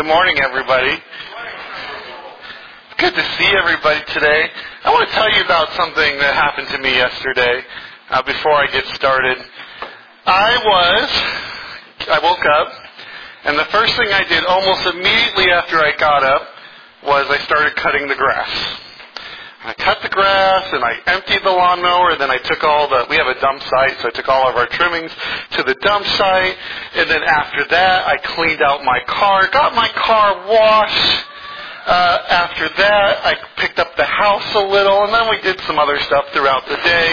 Good morning, everybody. Good to see everybody today. I want to tell you about something that happened to me yesterday before I get started. I woke up, and the first thing I did almost immediately after I got up was I started cutting the grass. I cut the grass, and I emptied the lawnmower, and then I took we have a dump site, so I took all of our trimmings to the dump site, and then after that, I cleaned out my car, got my car washed. After that, I picked up the house a little, and then we did some other stuff throughout the day.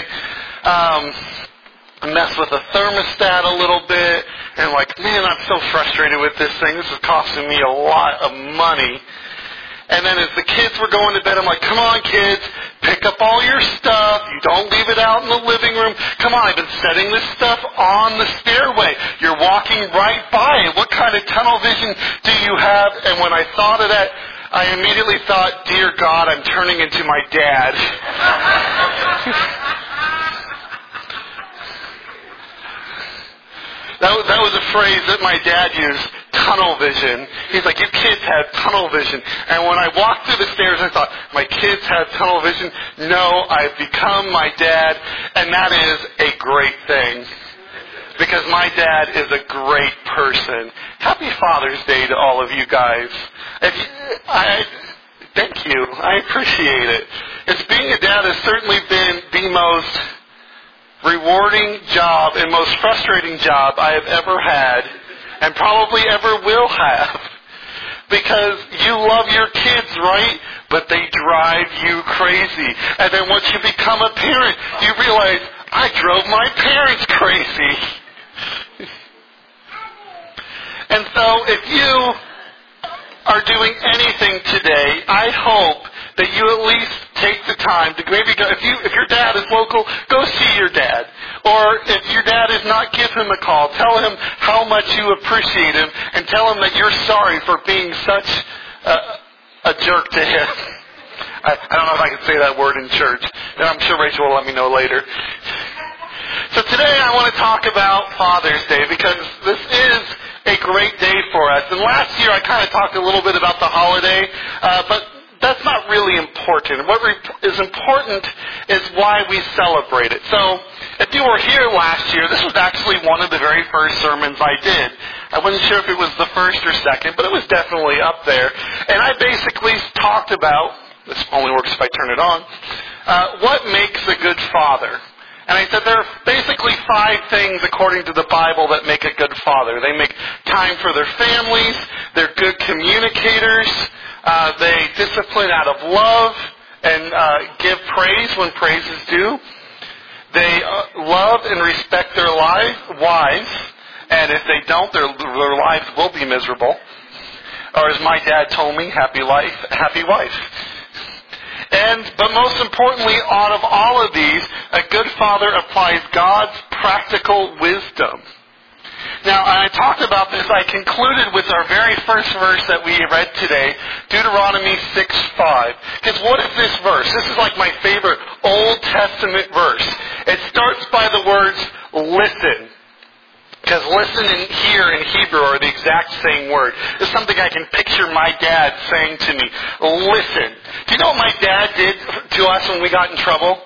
Messed with the thermostat a little bit, and man, I'm so frustrated with this thing. This is costing me a lot of money. And then as the kids were going to bed, I'm like, come on, kids, pick up all your stuff. You don't leave it out in the living room. Come on, I've been setting this stuff on the stairway. You're walking right by it. What kind of tunnel vision do you have? And when I thought of that, I immediately thought, dear God, I'm turning into my dad. That was a phrase that my dad used, tunnel vision. He's like, you kids have tunnel vision. And when I walked through the stairs, I thought, my kids have tunnel vision? No, I've become my dad, and that is a great thing. Because my dad is a great person. Happy Father's Day to all of you guys. Thank you. I appreciate it. Being a dad has certainly been the most rewarding job and most frustrating job I have ever had and probably ever will have. Because you love your kids, right? But they drive you crazy. And then once you become a parent, you realize, I drove my parents crazy. And so if you are doing anything today, I hope that you at least take the time to maybe go, if your dad is local, go see your dad. Or if your dad is not, give him a call. Tell him how much you appreciate him and tell him that you're sorry for being such a jerk to him. I don't know if I can say that word in church. And I'm sure Rachel will let me know later. So today I want to talk about Father's Day because this is a great day for us. And last year I kind of talked a little bit about the holiday, but that's not really important. What is important is why we celebrate it. So if you were here last year, this was actually one of the very first sermons I did. I wasn't sure if it was the first or second, but it was definitely up there. And I basically talked about, this only works if I turn it on, what makes a good father. And I said there are basically 5 things according to the Bible that make a good father. They make time for their families. They're good communicators. They discipline out of love and give praise when praise is due. They love and respect their wives. And if they don't, their lives will be miserable. Or as my dad told me, happy life, happy wife. But most importantly, out of all of these, a good father applies God's practical wisdom. Now, I talked about this. I concluded with our very first verse that we read today, Deuteronomy 6:5. Because what is this verse? This is like my favorite Old Testament verse. It starts by the words, listen. Because listen and hear in Hebrew are the exact same word. It's something I can picture my dad saying to me. Listen. Do you know what my dad did to us when we got in trouble?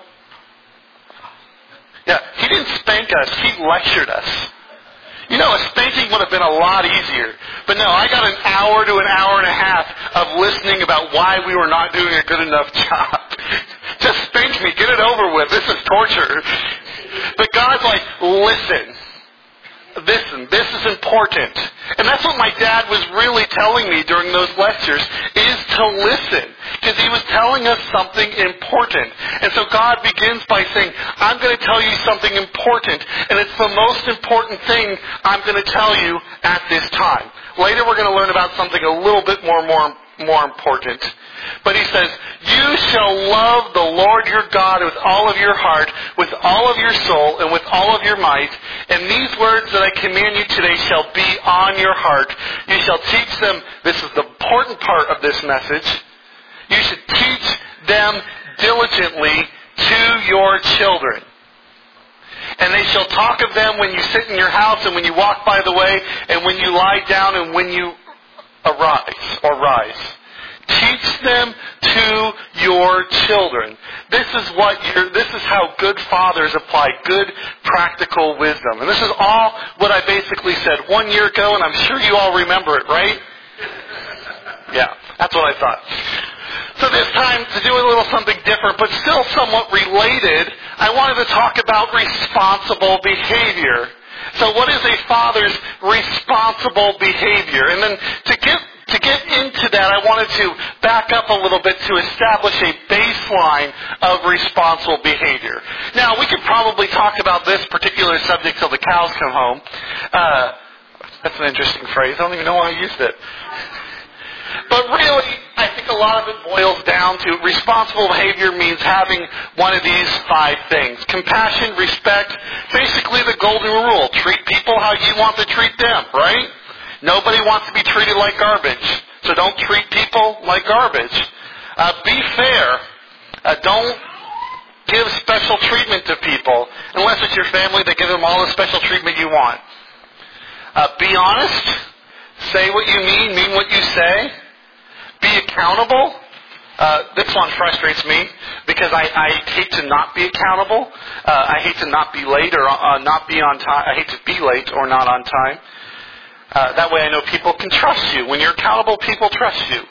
Yeah, he didn't spank us. He lectured us. You know, a spanking would have been a lot easier. But no, I got an hour to an hour and a half of listening about why we were not doing a good enough job. Just spank me. Get it over with. This is torture. But God's like, listen. Listen, this is important. And that's what my dad was really telling me during those lectures, is to listen. Because he was telling us something important. And so God begins by saying, I'm going to tell you something important. And it's the most important thing I'm going to tell you at this time. Later we're going to learn about something a little bit more important. But he says, you shall love the Lord your God with all of your heart, with all of your soul, and with all of your might. And these words that I command you today shall be on your heart. You shall teach them, this is the important part of this message, you should teach them diligently to your children. And they shall talk of them when you sit in your house and when you walk by the way and when you lie down and when you arise or rise. Teach them to your children. This is how good fathers apply good practical wisdom. And this is all what I basically said 1 year ago, and I'm sure you all remember it, right? Yeah, that's what I thought. So this time, to do a little something different, but still somewhat related, I wanted to talk about responsible behavior. So what is a father's responsible behavior? And then to get into that, I wanted to back up a little bit to establish a baseline of responsible behavior. Now, we could probably talk about this particular subject till the cows come home. That's an interesting phrase. I don't even know why I used it. But really, I think a lot of it boils down to responsible behavior means having one of these 5 things. Compassion, respect, basically the golden rule. Treat people how you want to treat them, right? Nobody wants to be treated like garbage. So don't treat people like garbage. Be fair. Don't give special treatment to people. Unless it's your family, they give them all the special treatment you want. Be honest. Say what you mean what you say. Be accountable. This one frustrates me because I hate to not be accountable. I hate to not be late or not be on time. I hate to be late or not on time. That way I know people can trust you. When you're accountable, people trust you.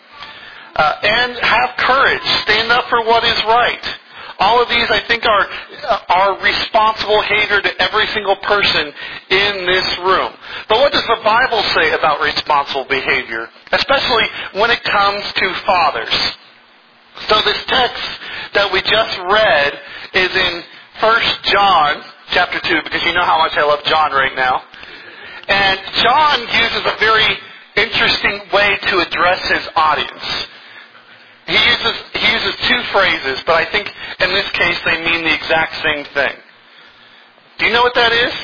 And have courage. Stand up for what is right. All of these, I think, are responsible behavior to every single person in this room. But what does the Bible say about responsible behavior? Especially when it comes to fathers. So this text that we just read is in 1 John chapter 2, because you know how much I love John right now. And John uses a very interesting way to address his audience. He uses 2 phrases, but I think in this case they mean the exact same thing. Do you know what that is?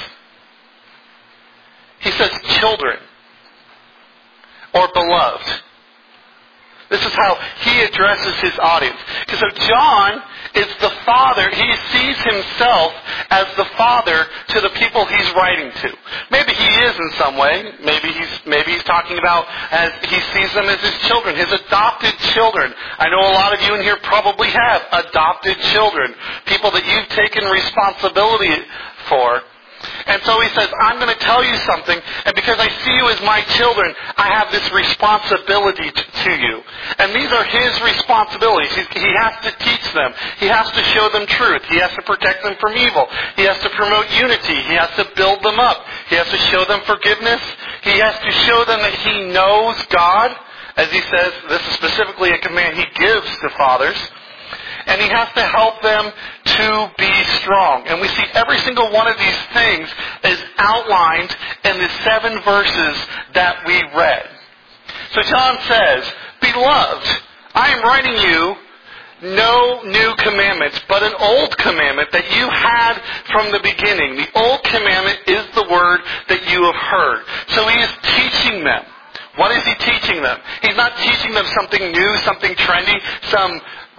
He says children or beloved. This is how he addresses his audience. Because so John is the father. He sees himself as the father to the people he's writing to. Maybe he is in some way. Maybe he's talking about as he sees them as his children, his adopted children. I know a lot of you in here probably have adopted children, people that you've taken responsibility for. And so he says, I'm going to tell you something, and because I see you as my children, I have this responsibility to you. And these are his responsibilities. He has to teach them. He has to show them truth. He has to protect them from evil. He has to promote unity. He has to build them up. He has to show them forgiveness. He has to show them that he knows God. As he says, this is specifically a command he gives to fathers. And he has to help them to be strong. And we see every single one of these things is outlined in the 7 verses that we read. So John says, Beloved, I am writing you no new commandments, but an old commandment that you had from the beginning. The old commandment is the word that you have heard. So he is teaching them. What is he teaching them? He's not teaching them something new, something trendy, some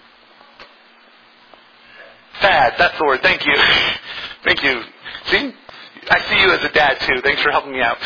fad. That's the word. Thank you. Thank you. See? I see you as a dad too. Thanks for helping me out.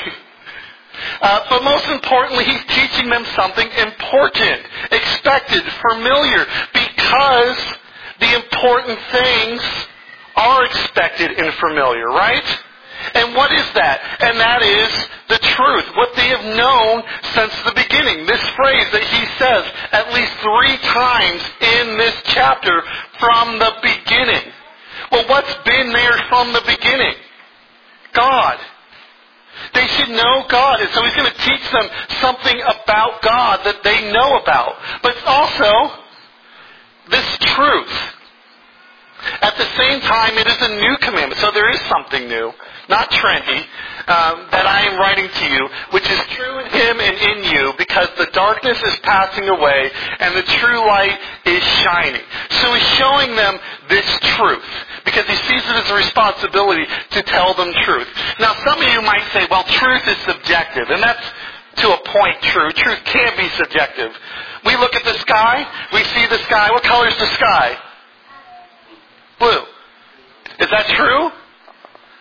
But most importantly, he's teaching them something important, expected, familiar, because the important things are expected and familiar, right? And what is that? And that is the truth, what they have known since the beginning. This phrase that he says at least 3 times in this chapter, from the beginning. Well, what's been there from the beginning? God. They should know God, and so he's going to teach them something about God that they know about. But also, this truth. At the same time, it is a new commandment. So there is something new, not trendy, that I am writing to you, which is true in him and in you, because the darkness is passing away and the true light is shining. So he's showing them this truth, because he sees it as a responsibility to tell them truth. Now, some of you might say, well, truth is subjective, and that's to a point true. Truth can be subjective. We look at the sky, we see the sky. What color is the sky? Blue. Is that true?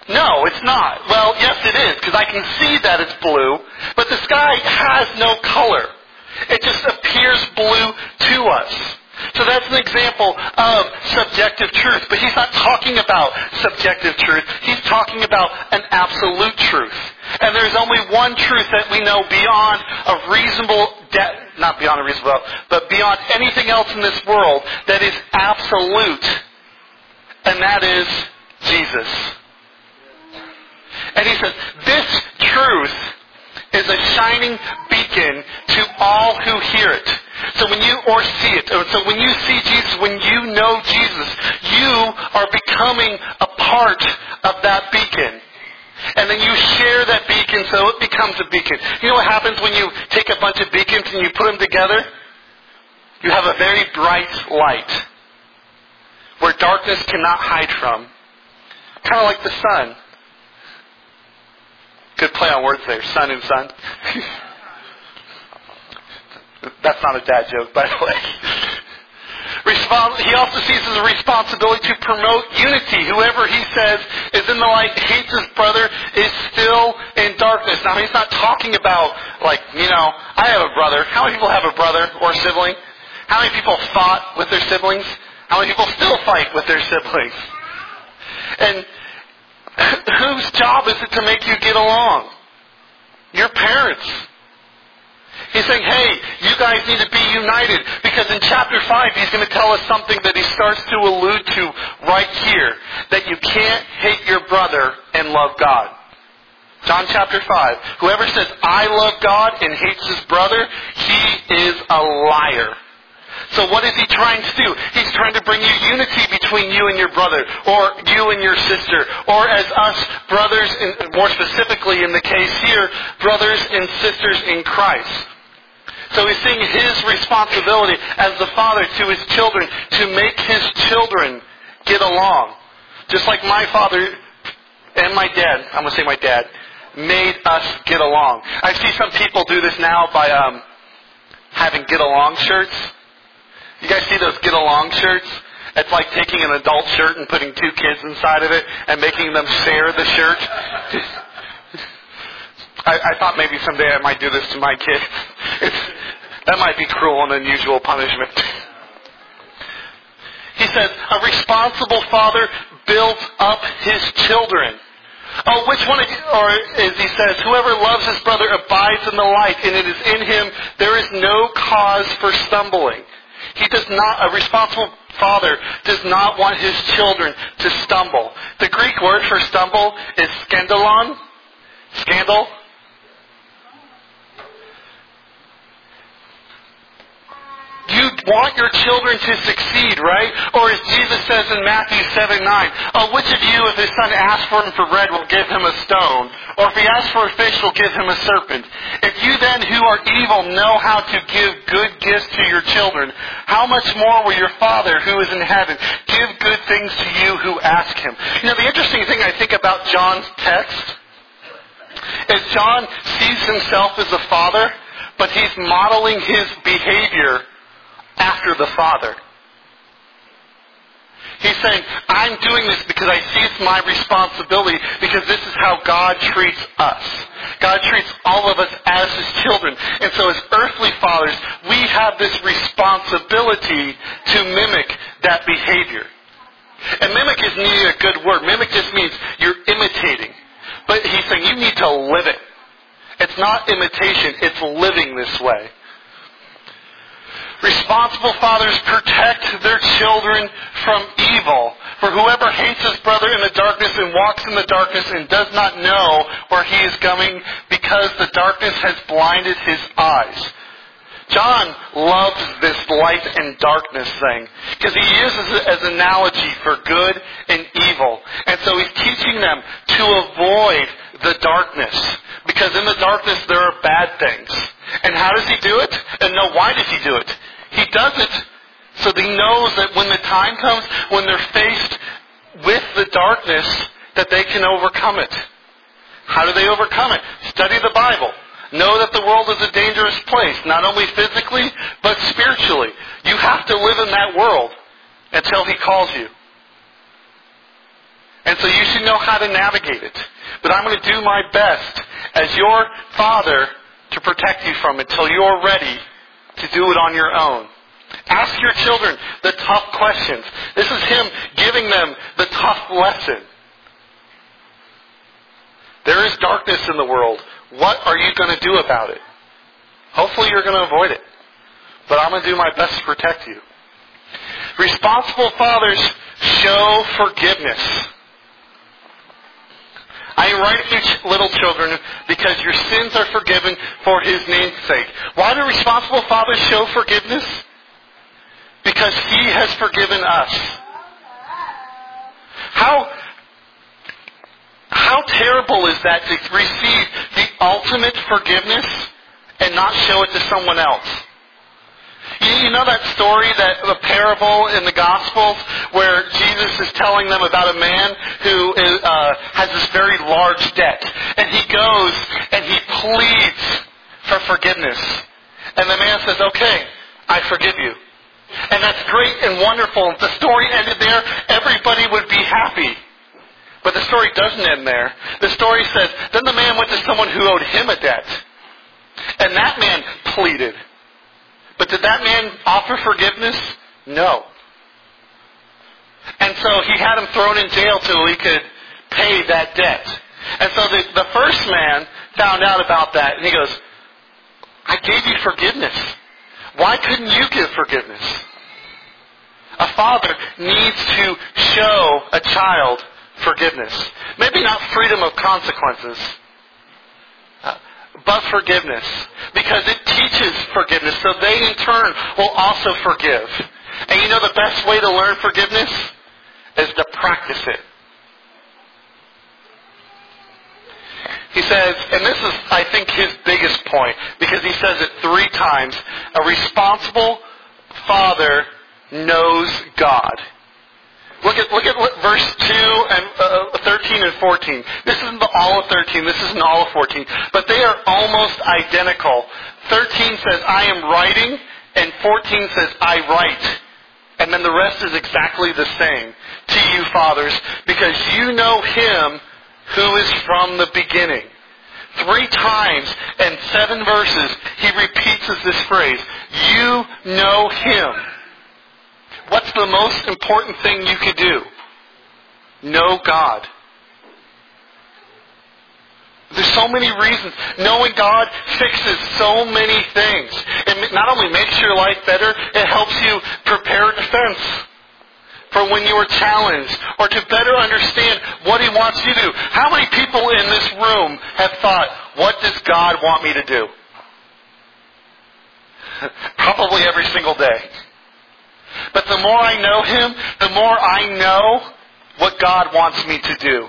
No, it's not. Well, yes it is, because I can see that it's blue, but the sky has no color. It just appears blue to us. So that's an example of subjective truth. But he's not talking about subjective truth. He's talking about an absolute truth. And there's only one truth that we know beyond a reasonable not beyond a reasonable doubt, but beyond anything else in this world that is absolute. And that is Jesus. And he says, this truth is a shining beacon to all who hear it. So when you, or see it, so when you see Jesus, when you know Jesus, you are becoming a part of that beacon. And then you share that beacon so it becomes a beacon. You know what happens when you take a bunch of beacons and you put them together? You have a very bright light where darkness cannot hide from. Kind of like the sun. Good play on words there, sun and sun. That's not a dad joke, by the way. He also sees as a responsibility to promote unity. Whoever he says is in the light, hates his brother, is still in darkness. Now, he's not talking about, I have a brother. How many people have a brother or sibling? How many people fought with their siblings? How many people still fight with their siblings? And whose job is it to make you get along? Your parents. He's saying, hey, you guys need to be united. Because in chapter 5, he's going to tell us something that he starts to allude to right here. That you can't hate your brother and love God. John chapter 5. Whoever says, I love God and hates his brother, he is a liar. So what is he trying to do? He's trying to bring you unity between you and your brother, or you and your sister, or as us brothers, more specifically in the case here, brothers and sisters in Christ. So he's seeing his responsibility as the father to his children to make his children get along. Just like my father and my dad, I'm going to say my dad, made us get along. I see some people do this now by having get along shirts. You guys see those get along shirts? It's like taking an adult shirt and putting two kids inside of it and making them share the shirt. I thought maybe someday I might do this to my kids. That might be cruel and unusual punishment. He says, a responsible father builds up his children. Oh, which one, or as he says, whoever loves his brother abides in the light, and it is in him there is no cause for stumbling. He does not, a responsible father does not want his children to stumble. The Greek word for stumble is skandalon. Scandal. You want your children to succeed, right? Or as Jesus says in Matthew 7:9, oh, which of you, if his son asks for him for bread, will give him a stone? Or if he asks for a fish, will give him a serpent? If you then, who are evil, know how to give good gifts to your children, how much more will your Father, who is in heaven, give good things to you who ask him? You know, the interesting thing I think about John's text is John sees himself as a father, but he's modeling his behavior after the Father. He's saying, I'm doing this because I see it's my responsibility, because this is how God treats us. God treats all of us as his children. And so as earthly fathers, we have this responsibility to mimic that behavior. And mimic isn't even a good word. Mimic just means you're imitating. But he's saying you need to live it. It's not imitation, it's living this way. Responsible fathers protect their children from evil. For whoever hates his brother in the darkness and walks in the darkness and does not know where he is going, because the darkness has blinded his eyes. John loves this light and darkness thing, because he uses it as an analogy for good and evil. And so he's teaching them to avoid the darkness, because in the darkness there are bad things. And how does he do it? And no, why does he do it? He does it so that he knows that when the time comes, when they're faced with the darkness, that they can overcome it. How do they overcome it? Study the Bible. Know that the world is a dangerous place, not only physically, but spiritually. You have to live in that world until he calls you. And so you should know how to navigate it. But I'm going to do my best as your father to protect you from it until you're ready to do it on your own. Ask your children the tough questions. This is him giving them the tough lesson. There is darkness in the world. What are you going to do about it? Hopefully you're going to avoid it. But I'm going to do my best to protect you. Responsible fathers show forgiveness. I am writing you little children because your sins are forgiven for his name's sake. Why do responsible fathers show forgiveness? Because he has forgiven us. How terrible is that to receive the ultimate forgiveness and not show it to someone else? You know that story, the parable in the Gospels where Jesus is telling them about a man who has this very large debt. And he goes and he pleads for forgiveness. And the man says, okay, I forgive you. And that's great and wonderful. If the story ended there, everybody would be happy. But the story doesn't end there. The story says, then the man went to someone who owed him a debt. And that man pleaded. But did that man offer forgiveness? No. And so he had him thrown in jail till he could pay that debt. And so the first man found out about that, and he goes, I gave you forgiveness. Why couldn't you give forgiveness? A father needs to show a child forgiveness. Maybe not freedom of consequences, but forgiveness. Because it teaches forgiveness, so they in turn will also forgive. And you know the best way to learn forgiveness is to practice it. He says, and this is, I think, his biggest point, because he says it 3 times, a responsible father knows God. Look at verse 2 and 13 and 14. This isn't all of 13. This isn't all of 14. But they are almost identical. 13 says, I am writing, and 14 says, I write. And then the rest is exactly the same. To you, fathers, because you know him who is from the beginning. 3 times in 7 verses, he repeats this phrase, you know him. What's the most important thing you could do? Know God. There's so many reasons. Knowing God fixes so many things. It not only makes your life better, it helps you prepare a defense for when you are challenged, or to better understand what he wants you to do. How many people in this room have thought, what does God want me to do? Probably every single day. But the more I know him, the more I know what God wants me to do.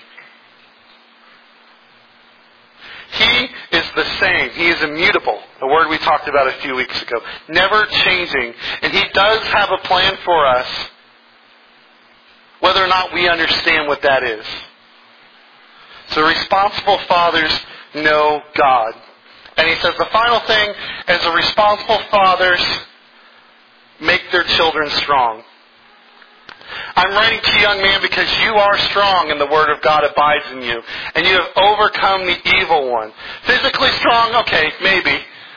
He is the same. He is immutable. A word we talked about a few weeks ago. Never changing. And he does have a plan for us, whether or not we understand what that is. So responsible fathers know God. And he says the final thing is the responsible fathers make their children strong. I'm writing to you, young man, because you are strong and the Word of God abides in you. And you have overcome the evil one. Physically strong? Okay, maybe.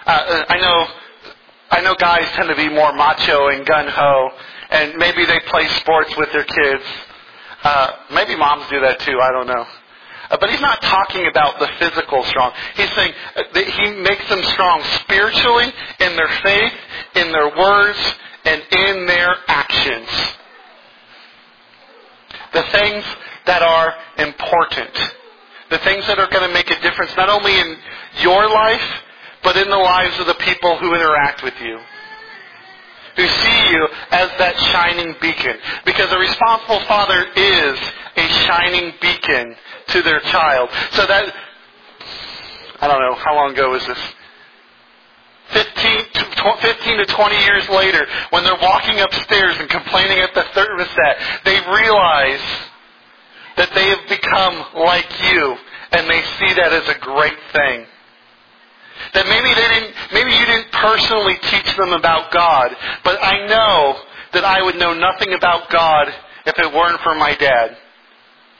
I know guys tend to be more macho and gung-ho. And maybe they play sports with their kids. Maybe moms do that too, I don't know. But he's not talking about the physical strong. He's saying that he makes them strong spiritually, in their faith, in their words, and in their actions. The things that are important. The things that are going to make a difference not only in your life, but in the lives of the people who interact with you. Who see you as that shining beacon. Because a responsible father is a shining beacon to their child. So that, I don't know, how long ago was this? 15 to 20 years later, when they're walking upstairs and complaining at the thermostat, they realize that they have become like you, and they see that as a great thing. That maybe you didn't personally teach them about God, but I know that I would know nothing about God if it weren't for my dad.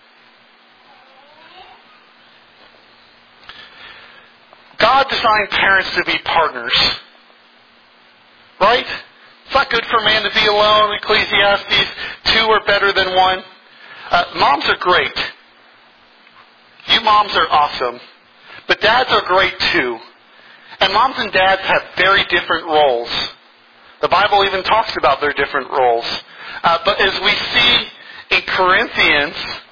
God designed parents to be partners. Right? It's not good for man to be alone. Ecclesiastes, 2 are better than 1. Moms are great. You moms are awesome. But dads are great too. And moms and dads have very different roles. The Bible even talks about their different roles. But as we see in Corinthians,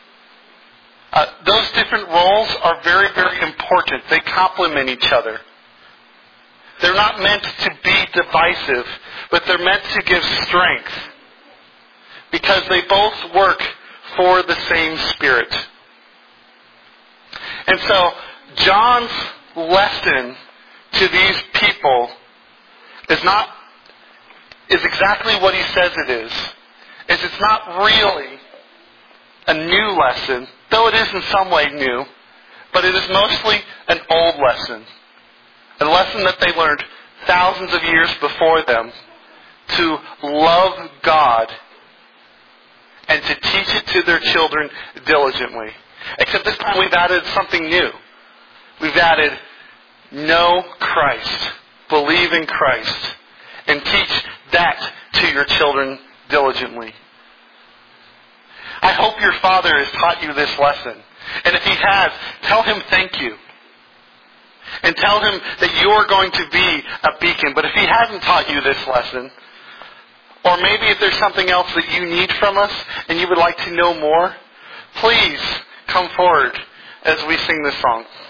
those different roles are very, very important. They complement each other. They're not meant to be divisive, but they're meant to give strength. Because they both work for the same Spirit. And so, John's lesson to these people is exactly what he says it is. It's not really a new lesson, though it is in some way new, but it is mostly an old lesson. A lesson that they learned thousands of years before them to love God and to teach it to their children diligently. Except this time we've added something new. We've added know Christ, believe in Christ, and teach that to your children diligently. I hope your father has taught you this lesson. And if he has, tell him thank you. And tell him that you're going to be a beacon. But if he hasn't taught you this lesson, or maybe if there's something else that you need from us and you would like to know more, please come forward as we sing this song.